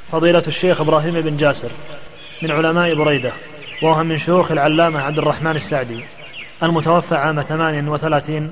فضيلة الشيخ إبراهيم بن جاسر من علماء بريدة، وهو من شيوخ العلامة عبد الرحمن السعدي المتوفى عام 38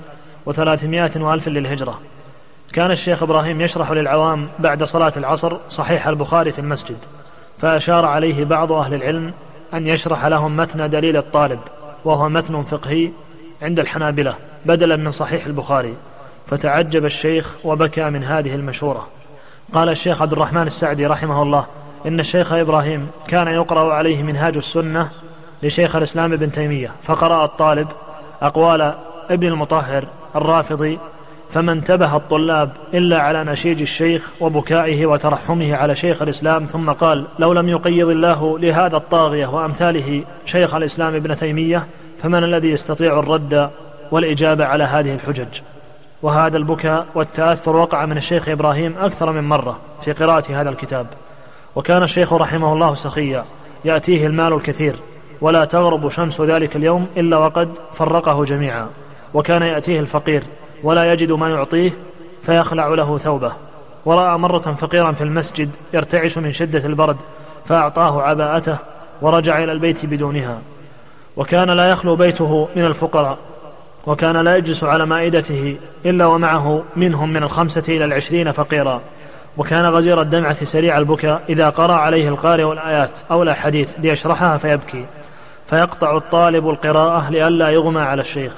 و300 وألف للهجرة. كان الشيخ إبراهيم يشرح للعوام بعد صلاة العصر صحيح البخاري في المسجد، فأشار عليه بعض أهل العلم أن يشرح لهم متن دليل الطالب، وهو متن فقهي عند الحنابلة بدلا من صحيح البخاري، فتعجب الشيخ وبكى من هذه المشورة. قال الشيخ عبد الرحمن السعدي رحمه الله إن الشيخ إبراهيم كان يقرأ عليه منهاج السنة لشيخ الإسلام ابن تيمية، فقرأ الطالب أقوال ابن المطهر الرافضي، فما انتبه الطلاب إلا على نشيج الشيخ وبكائه وترحمه على شيخ الإسلام، ثم قال: لو لم يقيض الله لهذا الطاغية وأمثاله شيخ الإسلام ابن تيمية، فمن الذي يستطيع الرد والإجابة على هذه الحجج؟ وهذا البكاء والتأثر وقع من الشيخ إبراهيم أكثر من مرة في قراءة هذا الكتاب. وكان الشيخ رحمه الله سخيا، يأتيه المال الكثير ولا تغرب شمس ذلك اليوم إلا وقد فرقه جميعا، وكان يأتيه الفقير ولا يجد ما يعطيه فيخلع له ثوبه. ورأى مرة فقيرا في المسجد يرتعش من شدة البرد فأعطاه عباءته ورجع إلى البيت بدونها. وكان لا يخلو بيته من الفقراء، وكان لا يجلس على مائدته إلا ومعه منهم من 5 إلى 20 فقيرا. وكان غزير الدمعة سريع البكاء إذا قرأ عليه القارئ الآيات أو الأحاديث ليشرحها فيبكي، فيقطع الطالب القراءة لئلا يغمى على الشيخ.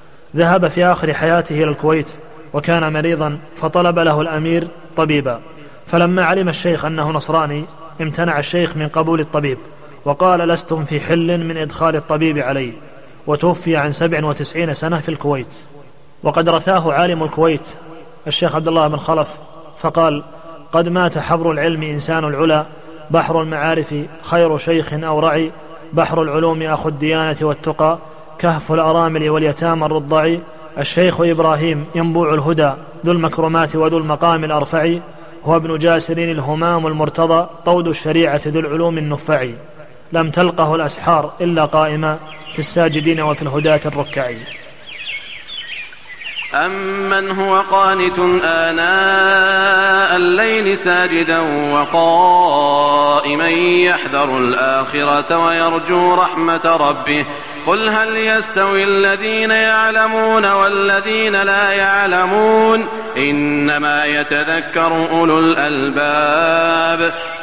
ذهب في آخر حياته إلى الكويت وكان مريضا، فطلب له الأمير طبيبا، فلما علم الشيخ أنه نصراني امتنع الشيخ من قبول الطبيب وقال: لستم في حل من إدخال الطبيب علي، وتوفي عن 97 سنة في الكويت. وقد رثاه عالم الكويت الشيخ عبد الله بن خلف فقال: قد مات حبر العلم إنسان العلا، بحر المعارف خير شيخ أو رعي، بحر العلوم أخو الديانة والتقى، كهف الأرامل واليتامى الرضع، الشيخ إبراهيم ينبوع الهدى ذو المكرمات وذو المقام الأرفع، هو ابن جاسر الهمام المرتضى، طود الشريعة ذو العلوم النفع، لم تلقه الأسحار إلا قائما في الساجدين وفي الهداة الركع. أمن هو قانت آناء الليل ساجدا وقائما يحذر الآخرة ويرجو رحمة ربه، قل هل يستوي الذين يعلمون والذين لا يعلمون، إنما يتذكر أولو الألباب.